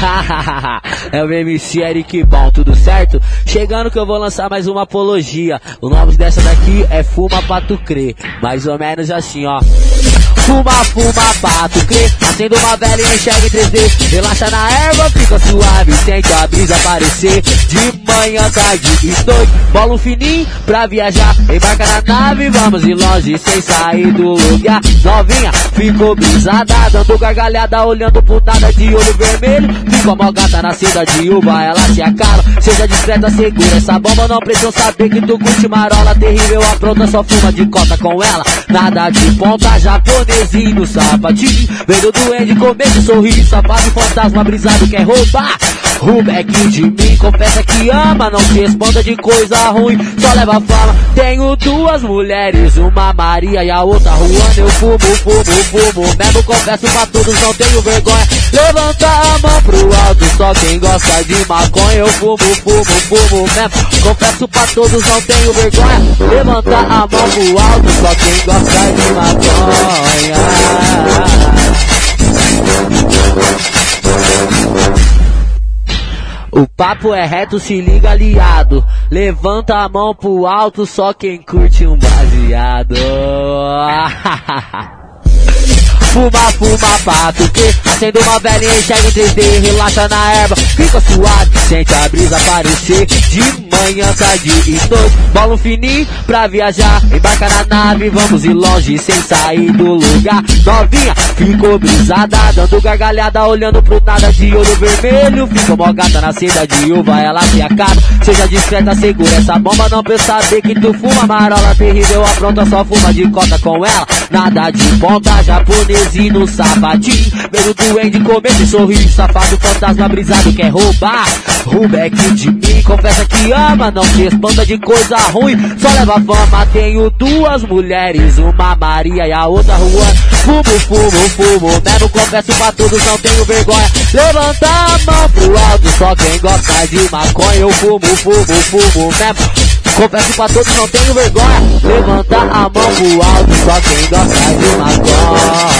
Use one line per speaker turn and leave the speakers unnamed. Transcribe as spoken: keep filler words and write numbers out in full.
É o M C Eric Bom, tudo certo? Chegando que eu vou lançar mais uma apologia. O nome dessa daqui é Fuma Pra Tu Crer. Mais ou menos assim, ó. Fuma, fuma pra tu crer. Acenda uma vela e enxerga em três D. Relaxa na erva, fica suave, sente a brisa aparecer. De manhã, tarde e noite, bola um fininho pra viajar. Embarca na nave, vamos ir longe sem sair do lugar. Novinha, ficou brisada, dando gargalhada, olhando pro nada de olho vermelho. Ficou mó gata na seda de uva, ela se acala. Seja discreta, segura essa bomba, não precisa saber que tu curte marola. Terrível, apronta, só fuma de cota com ela. Nada de ponta, japonesinho, sapatinho. Vendo doente, comer sorriso, safado, fantasma brisado, quer roubar o back de mim, confessa que ama, não se responda de coisa ruim, só leva fama. Tenho duas mulheres, uma Maria e a outra Juana. Eu fumo, fumo, fumo, mesmo confesso pra todos, não tenho vergonha. Levanta a mão pro alto, só quem gosta de maconha. Eu fumo, fumo, fumo, mesmo confesso pra todos, não tenho vergonha. Levanta a mão pro alto, só quem gosta de maconha. O papo é reto, se liga aliado. Levanta a mão pro alto, só quem curte um baseado. Fuma, fuma pra tu crer. Acende uma velhinha, enxerga em três D. Relaxa na erva, fica suave, sente a brisa aparecer. De manhã, tarde e noite, bola um fininho pra viajar. Embarca na nave, vamos ir longe sem sair do lugar. Novinha, ficou brisada, dando gargalhada, olhando pro nada de olho vermelho. Ficou mó gata na seda de uva, ela se acaba. Seja discreta, segura essa bomba, não precisa saber que tu fuma marola. Terrível, apronta, só fuma de cota com ela. Nada de ponta, japonês e no sapatinho. Vendo doente, comer de sorriso, safado, fantasma brisado, quer roubar o back de mim, confessa que ama, não se espanta de coisa ruim, só leva fama. Tenho duas mulheres, uma Maria e a outra Juana. Fumo, fumo, fumo, mesmo confesso pra todos, não tenho vergonha. Levanta a mão pro alto, só quem gosta de maconha. Eu fumo, fumo, fumo, mesmo confesso pra todos, não tenho vergonha. Levanta a mão pro alto, só quem gosta de maconha.